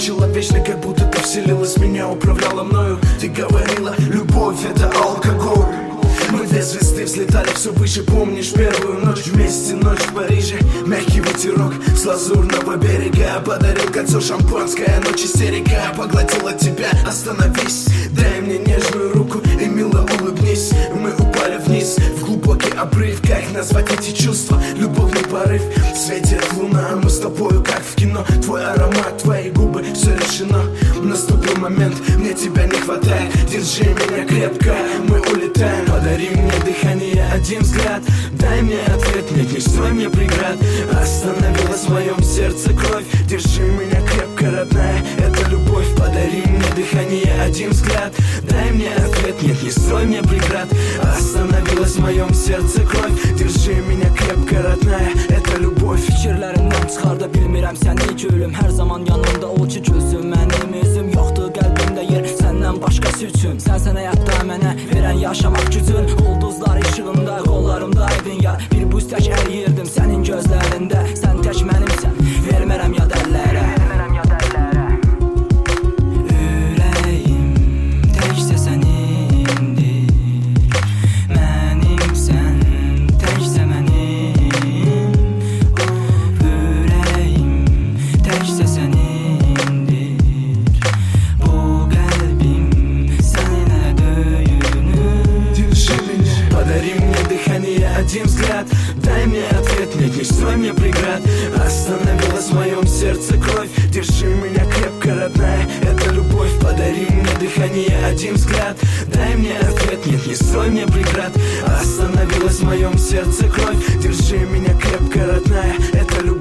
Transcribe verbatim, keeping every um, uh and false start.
человечной, как будто ты вселилась в меня, управляла мною. Ты говорила, любовь это алкоголь. Мы две звезды взлетали все выше, помнишь первую ночь вместе, ночь в Париже. Мягкий ветерок с лазурного берега подарил кольцо шампанское, ночь истерика поглотила тебя. Остановись, дай мне нежную руку и мило улыбнись. Мы упали вниз в глубокий обрыв. Как назвать эти чувства? Любовный порыв. Светит луна, мы с тобою как в кино. Твой аромат, твои губы, все решено. Наступил момент, мне тебя не хватает. Держи меня крепко, мы улетаем. Подари мне дыхание, один взгляд. Дай мне ответ, нет, не строй мне преград. Остановилась в моем сердце кровь. Держи меня крепко, родная, это любовь. Подари мне дыхание, один взгляд. Дай мне ответ, нет, не строй мне преград. Остановилась в моем сердце kровь. Держи меня крепко, родная, это любовь. Fikirlərimdən çıxarda bilmirəm səni gülüm. Hər zaman yanımda ol ki gözüm. Mənim üzüm yoxdur qəlbimdə yer səndən başqası üçün. Sənsən həyatda mənə verən yaşamaq gücün. Ulduzlar işığında qollarımdaydın yar. Bir buz tək əriyirdim sənin gözlərində. Sən tək mənimsən, vermərəm yad əllərə. Один взгляд, дай мне ответ, нет, не строй мне преград. Остановилась в моем сердце кровь. Держи меня крепко, родная, это любовь. Подари мне дыхание, один взгляд. Дай мне ответ, нет, не строй мне преград. Остановилась в моем сердце кровь. Держи меня крепко, родная, это любовь.